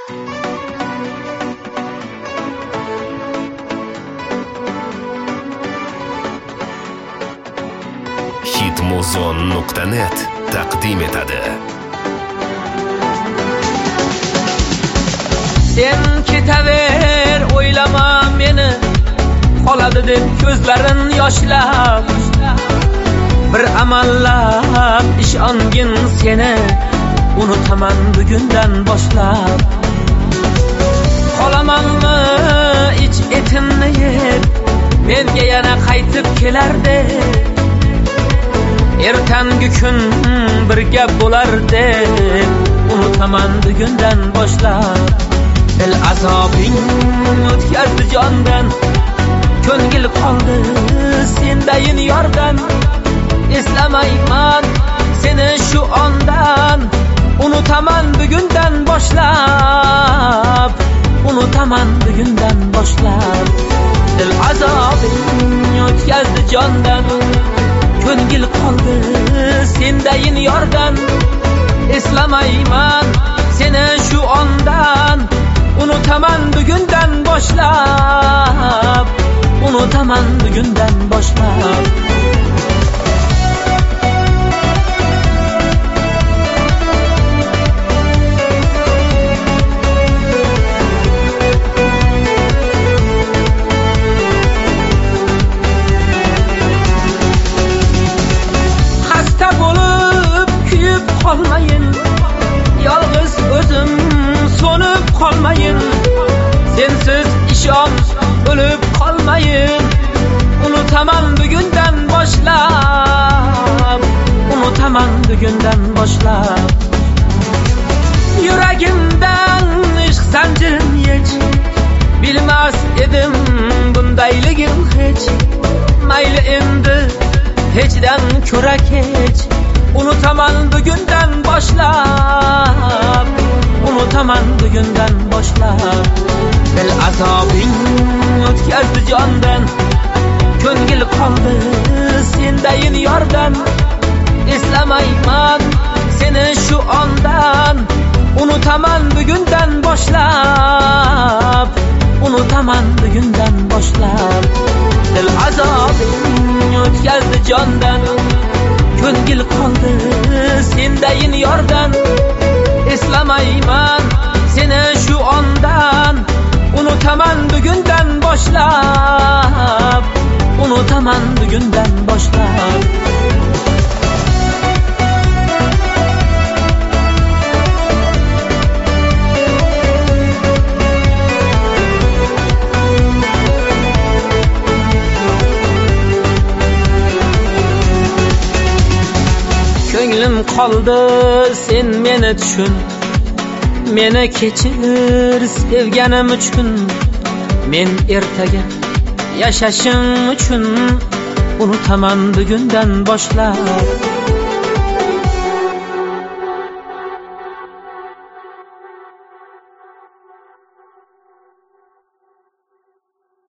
Hitmuzon.net taqdim etadi. Sen ketaver, o'ylama meni, qoladi deb ko'zlarin yoshlab. Bir amallab ishongin seni, unutaman bugundan boshlab. Qolamanmi ich etimni yeb, menga yana qaytib kelardi. Ertangi kun birga bo'lar deb, unutaman bugundan boshlab. El azobing o'tkazdi jondan, ko'ngil qoldi sendayin yordan. Eslamayman seni shu ondan, unutaman bugundan boshlab. Unutaman bugundan boshlab. El azobing o'tkazdi jondan, ko'ngil qoldi sendayin yordan. Eslamayman seni shu ondan, unutaman bugundan boshlab. Unutaman bugundan boshlab. Xasta bo'lib kuyib qolmayin, yolg'iz o'zim so'nib qolmayin. Sensiz ishon o'lib qolmayin. Unutaman bugundan boshlab. Unutaman bugundan boshlab. Yuragimdan ishq zanjirim yech, bilmas edim bundayligim hech. Mayli endi hechdan ko'ra kech. Unutaman bugundan boshlab. Unutaman bugundan boshlab. El azobing o'tkazdi jondan, ko'ngil qoldi sendayin yordan. Eslamayman seni shu ondan, unutaman bugundan boshlab. Unutaman bugundan boshlab. El azobing o'tkazdi jondan, ko'ngil qoldi sendayin yordan. Eslamayman seni shu ondan, unutaman bugundan boshlab. Unutaman bugundan boshlab. Ko'nglim qoldi sen meni tushun, meni kechir sevganim uchun. Men ertaga yashashim uchun, unutaman bugundan boshlab.